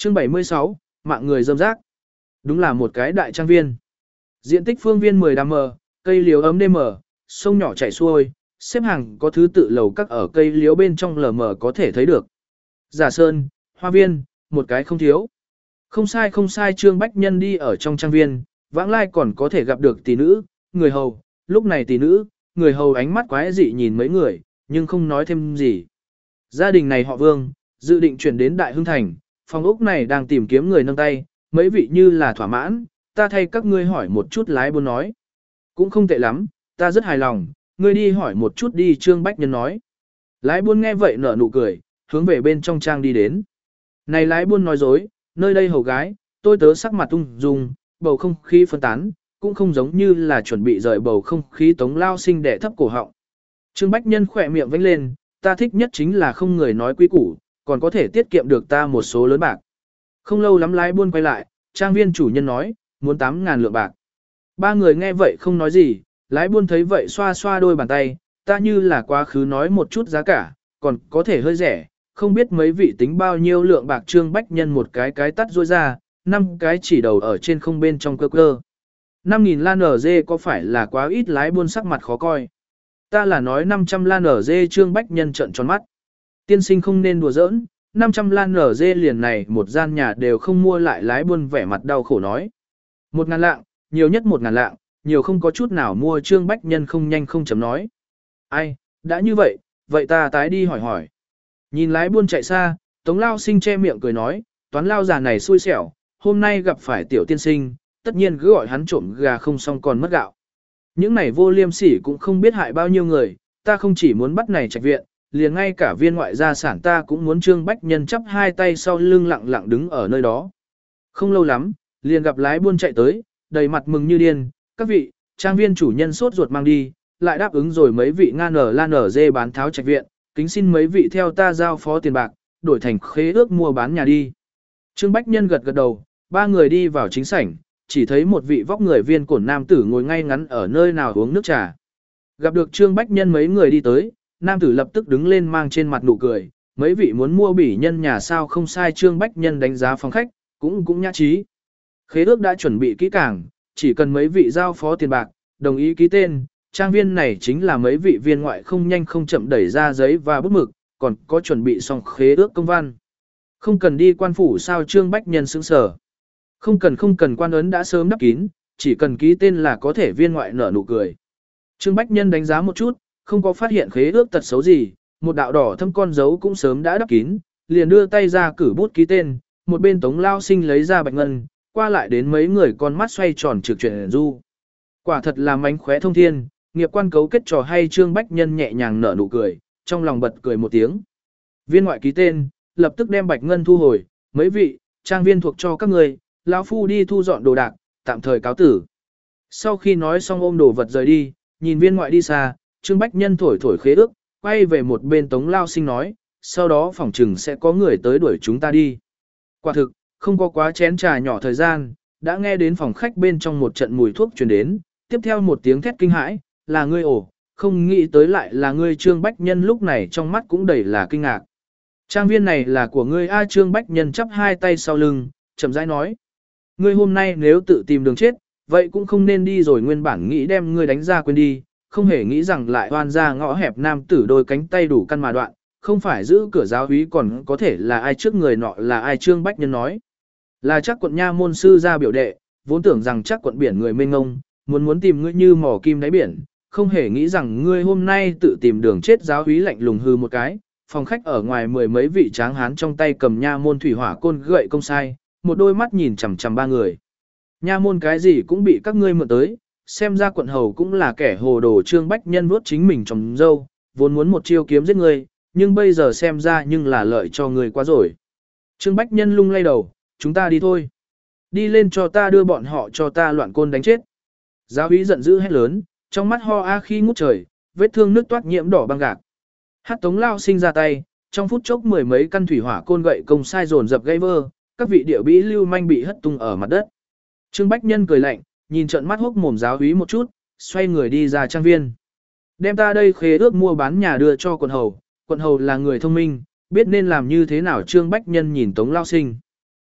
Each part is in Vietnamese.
Chương 76, mạng người rơm rác. Đúng là một cái đại trang viên. Diện tích phương viên 10 m, cây liễu ấm đêm mở, sông nhỏ chảy xuôi, xếp hàng có thứ tự lầu các ở cây liễu bên trong lờ mờ có thể thấy được. Giả sơn, hoa viên, một cái không thiếu. Không sai Trương Bách Nhân đi ở trong trang viên, vãng lai còn có thể gặp được tỷ nữ, người hầu, lúc này tỷ nữ, người hầu ánh mắt quái dị nhìn mấy người, nhưng không nói thêm gì. Gia đình này họ Vương, dự định chuyển đến Đại Hưng Thành, phòng ốc này đang tìm kiếm người nâng tay, mấy vị như là thỏa mãn, ta thay các ngươi hỏi một chút lái buôn nói. Cũng không tệ lắm, ta rất hài lòng, ngươi đi hỏi một chút đi Trương Bách Nhân nói. Lái buôn nghe vậy nở nụ cười, hướng về bên trong trang đi đến. Này lái buôn nói dối, nơi đây hầu gái, tôi tớ sắc mặt tung dung, bầu không khí phân tán, cũng không giống như là chuẩn bị rời bầu không khí Tống Lao Sinh đẻ thấp cổ họng. Trương Bách Nhân khỏe miệng vẫy lên, ta thích nhất chính là không người nói quý củ, còn có thể tiết kiệm được ta một số lớn bạc. Không lâu lắm lái buôn quay lại, trang viên chủ nhân nói, muốn 8.000 lượng bạc. Ba người nghe vậy không nói gì, lái buôn thấy vậy xoa xoa đôi bàn tay, ta như là quá khứ nói một chút giá cả, còn có thể hơi rẻ, không biết mấy vị tính bao nhiêu lượng bạc. Trương Bách Nhân một cái tắt rôi ra, 5 cái chỉ đầu ở trên không bên trong cơ cơ. 5.000 lan ở dê có phải là quá ít? Lái buôn sắc mặt khó coi. Ta là nói 500 lan ở dê. Trương Bách Nhân trợn tròn mắt. Tiên sinh không nên đùa giỡn, 500 lan ở dê liền này một gian nhà đều không mua lại. Lái buôn vẻ mặt đau khổ nói. 1.000 lạng, nhiều nhất 1.000 lạng, nhiều không có chút nào mua. Trương Bách Nhân không nhanh không chấm nói. Ai, đã như vậy, vậy ta tái đi hỏi hỏi. Nhìn lái buôn chạy xa, Tống Lao Sinh che miệng cười nói, toán lao già này xui xẻo, hôm nay gặp phải tiểu tiên sinh, tất nhiên cứ gọi hắn trộm gà không xong còn mất gạo. Những này vô liêm sỉ cũng không biết hại bao nhiêu người, ta không chỉ muốn bắt này trạch viện, liền ngay cả viên ngoại gia sản ta cũng muốn. Trương Bách Nhân chắp hai tay sau lưng lặng lặng đứng ở nơi đó. Không lâu lắm, liền gặp lái buôn chạy tới, đầy mặt mừng như điên, các vị, trang viên chủ nhân sốt ruột mang đi, lại đáp ứng rồi mấy vị ngan ở lan ở dê bán tháo trạch viện, kính xin mấy vị theo ta giao phó tiền bạc, đổi thành khế ước mua bán nhà đi. Trương Bách Nhân gật gật đầu, ba người đi vào chính sảnh, chỉ thấy một vị vóc người viên cổn nam tử ngồi ngay ngắn ở nơi nào uống nước trà. Gặp được Trương Bách Nhân mấy người đi tới, nam tử lập tức đứng lên mang trên mặt nụ cười, mấy vị muốn mua bỉ nhân nhà sao? Không sai. Trương Bách Nhân đánh giá phòng khách, cũng nhã trí. Khế ước đã chuẩn bị kỹ càng, chỉ cần mấy vị giao phó tiền bạc, đồng ý ký tên. Trang viên này chính là mấy vị viên ngoại không nhanh không chậm đẩy ra giấy và bút mực, còn có chuẩn bị xong khế ước công văn. Không cần đi quan phủ sao? Trương Bách Nhân sững sờ. Không cần, quan ấn đã sớm đắp kín, chỉ cần ký tên là có thể. Viên ngoại nở nụ cười. Trương Bách Nhân đánh giá một chút, không có phát hiện khế ước tật xấu gì, một đạo đỏ thâm con dấu cũng sớm đã đắp kín, liền đưa tay ra cử bút ký tên. Một bên Tống Lao Sinh lấy ra bạch ngân, qua lại đến mấy người con mắt xoay tròn trực chuyển du. Quả thật là mánh khóe thông thiên, nghiệp quan cấu kết trò hay. Trương Bách Nhân nhẹ nhàng nở nụ cười, trong lòng bật cười một tiếng. Viên ngoại ký tên, lập tức đem bạch ngân thu hồi, mấy vị, trang viên thuộc cho các người, lão phu đi thu dọn đồ đạc, tạm thời cáo tử. Sau khi nói xong ôm đồ vật rời đi, nhìn viên ngoại đi xa, Trương Bách Nhân thổi khế ước, quay về một bên Tống Lao Sinh nói, sau đó phỏng chừng sẽ có người tới đuổi chúng ta đi. Quả thực, không có quá chén trà nhỏ thời gian, đã nghe đến phòng khách bên trong một trận mùi thuốc truyền đến, tiếp theo một tiếng thét kinh hãi, là ngươi ổ, không nghĩ tới lại là ngươi. Trương Bách Nhân lúc này trong mắt cũng đầy là kinh ngạc. Trang viên này là của ngươi a? Trương Bách Nhân chắp hai tay sau lưng, chậm rãi nói. Ngươi hôm nay nếu tự tìm đường chết, vậy cũng không nên đi rồi. Nguyên bản nghĩ đem ngươi đánh ra quên đi, không hề nghĩ rằng lại hoan ra ngõ hẹp. Nam tử đôi cánh tay đủ căn mà đoạn, không phải giữ cửa giáo úy còn có thể là ai trước người nọ là ai? Trương Bách Nhân nói. Là chắc quận nha môn sư ra biểu đệ, vốn tưởng rằng chắc quận biển người mênh ngông, muốn tìm ngươi như mỏ kim đáy biển, không hề nghĩ rằng ngươi hôm nay tự tìm đường chết. Giáo úy lạnh lùng hư một cái, phòng khách ở ngoài mười mấy vị tráng hán trong tay cầm nha môn thủy hỏa côn gậy công sai, một đôi mắt nhìn chằm chằm ba người. Nha môn cái gì cũng bị các ngươi mượn tới, xem ra quận hầu cũng là kẻ hồ đồ. Trương Bách Nhân vuốt chính mình trồng dâu, vốn muốn một chiêu kiếm giết ngươi, nhưng bây giờ xem ra nhưng là lợi cho ngươi quá rồi. Trương Bách Nhân lung lay đầu, chúng ta đi thôi. Đi lên cho ta đưa bọn họ cho ta loạn côn đánh chết. Giáo úy giận dữ hét lớn, trong mắt ho a khi ngút trời, vết thương nước toát nhiễm đỏ băng gạc. Hát Tống Lao Sinh ra tay, trong phút chốc mười mấy căn thủy hỏa côn gậy công sai dồn dập gãy vơ, các vị địa bĩ lưu manh bị hất tung ở mặt đất. Trương Bách Nhân cười lạnh, nhìn trợn mắt hốc mồm giáo úy một chút, xoay người đi ra trang viên. Đem ta đây khế ước mua bán nhà đưa cho quận hầu là người thông minh, biết nên làm như thế nào. Trương Bách Nhân nhìn Tống Lao Sinh.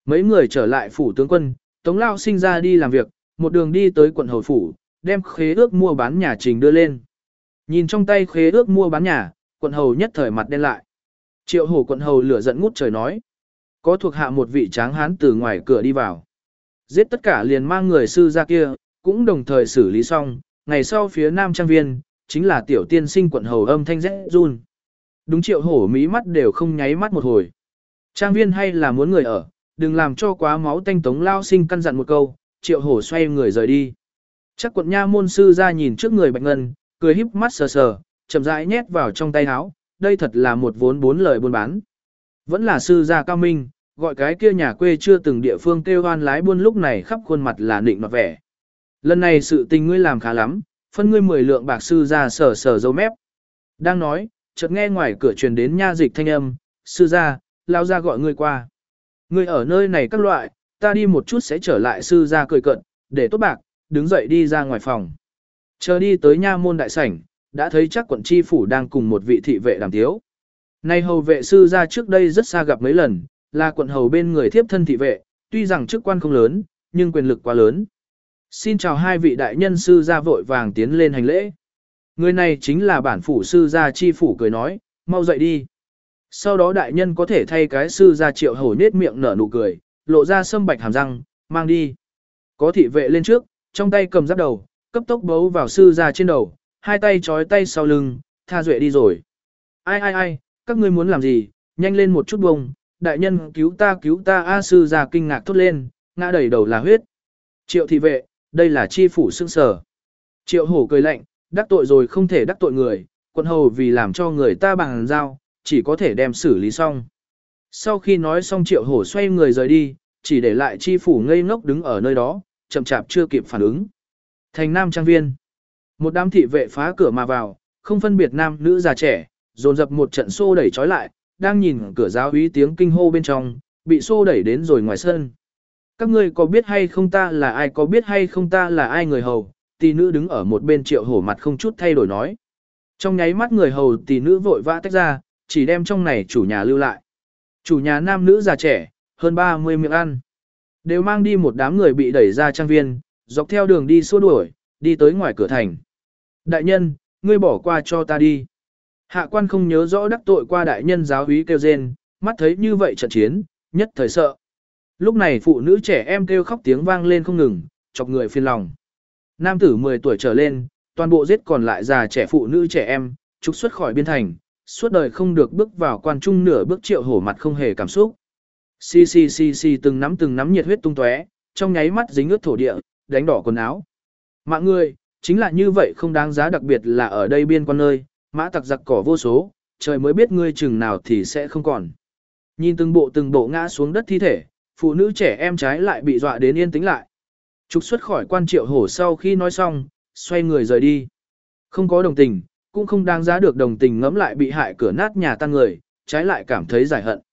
Mấy người trở lại phủ tướng quân, Tống Lao Sinh ra đi làm việc, một đường đi tới quận hầu phủ, đem khế ước mua bán nhà trình đưa lên. Nhìn trong tay khế ước mua bán nhà, quận hầu nhất thời mặt đen lại. Triệu Hổ quận hầu lửa giận ngút trời nói. Có thuộc hạ một vị tráng hán từ ngoài cửa đi vào. Giết tất cả liền mang người sư ra kia, cũng đồng thời xử lý xong, ngày sau phía nam trang viên, chính là tiểu tiên sinh quận hầu âm thanh rẽ run. Đúng Triệu Hổ mí mắt đều không nháy mắt một hồi. Trang viên hay là muốn người ở, đừng làm cho quá máu tanh. Tống Lao Sinh căn dặn một câu, Triệu Hổ xoay người rời đi. Chắc quận nha môn sư ra nhìn trước người Bạch Ngân, cười híp mắt sờ sờ, chậm rãi nhét vào trong tay áo, đây thật là một vốn bốn lời buôn bán. Vẫn là sư gia cao minh, gọi cái kia nhà quê chưa từng địa phương kêu oan lái buôn lúc này khắp khuôn mặt là nịnh nọt vẻ. Lần này sự tình ngươi làm khá lắm, phân ngươi 10 lượng bạc. Sư gia sờ sờ dâu mép. Đang nói, chợt nghe ngoài cửa truyền đến nha dịch thanh âm, sư gia, lao ra gọi ngươi qua. Ngươi ở nơi này các loại, ta đi một chút sẽ trở lại. Sư gia cười cận, để tốt bạc, đứng dậy đi ra ngoài phòng. Chờ đi tới nha môn đại sảnh, đã thấy chắc quận chi phủ đang cùng một vị thị vệ đàm tiếu. Này hầu vệ sư gia trước đây rất xa gặp mấy lần, là quận hầu bên người thiếp thân thị vệ, tuy rằng chức quan không lớn, nhưng quyền lực quá lớn. Xin chào hai vị đại nhân. Sư gia vội vàng tiến lên hành lễ. Người này chính là bản phủ sư gia. Chi phủ cười nói, mau dậy đi. Sau đó đại nhân có thể thay cái. Sư gia Triệu Hổ nết miệng nở nụ cười, lộ ra sâm bạch hàm răng, mang đi. Có thị vệ lên trước, trong tay cầm giáp đầu, cấp tốc bấu vào sư gia trên đầu, hai tay trói tay sau lưng, tha duệ đi rồi. Ai, các ngươi muốn làm gì, nhanh lên một chút bông, đại nhân cứu ta. A sư gia kinh ngạc thốt lên, ngã đầy đầu là huyết. Triệu thị vệ, đây là chi phủ sưng sở. Triệu Hổ cười lạnh, đắc tội rồi không thể đắc tội người, quận hầu vì làm cho người ta bằng giao, chỉ có thể đem xử lý xong. Sau khi nói xong Triệu Hổ xoay người rời đi, chỉ để lại chi phủ ngây ngốc đứng ở nơi đó, chậm chạp chưa kịp phản ứng. Thành Nam trang viên. Một đám thị vệ phá cửa mà vào, không phân biệt nam nữ già trẻ, dồn dập một trận xô đẩy trói lại, đang nhìn cửa giáo úy tiếng kinh hô bên trong, bị xô đẩy đến rồi ngoài sân. Các ngươi có biết hay không ta là ai, có biết hay không ta là ai? Người hầu, tỷ nữ đứng ở một bên. Triệu Hổ mặt không chút thay đổi nói. Trong nháy mắt người hầu tỷ nữ vội vã tách ra, chỉ đem trong này chủ nhà lưu lại. Chủ nhà nam nữ già trẻ, hơn 30 miệng ăn. Đều mang đi một đám người bị đẩy ra trang viên, dọc theo đường đi xua đuổi, đi tới ngoài cửa thành. Đại nhân, ngươi bỏ qua cho ta đi. Hạ quan không nhớ rõ đắc tội qua đại nhân. Giáo úy kêu rên, mắt thấy như vậy trận chiến, nhất thời sợ. Lúc này phụ nữ trẻ em kêu khóc tiếng vang lên không ngừng, chọc người phiền lòng. Nam tử 10 tuổi trở lên, toàn bộ giết còn lại già trẻ phụ nữ trẻ em, trục xuất khỏi biên thành, suốt đời không được bước vào quan trung nửa bước. Triệu Hổ mặt không hề cảm xúc. Xì từng nắm nhiệt huyết tung tóe, trong nháy mắt dính ướt thổ địa, đánh đỏ quần áo. Mạng người, chính là như vậy không đáng giá, đặc biệt là ở đây biên quan nơi, mã tặc giặc cỏ vô số, trời mới biết ngươi chừng nào thì sẽ không còn. Nhìn từng bộ ngã xuống đất thi thể, phụ nữ trẻ em trái lại bị dọa đến yên tĩnh lại. Trục xuất khỏi quan. Triệu Hổ sau khi nói xong, xoay người rời đi. Không có đồng tình, cũng không đáng giá được đồng tình. Ngẫm lại bị hại cửa nát nhà tan người, trái lại cảm thấy giải hận.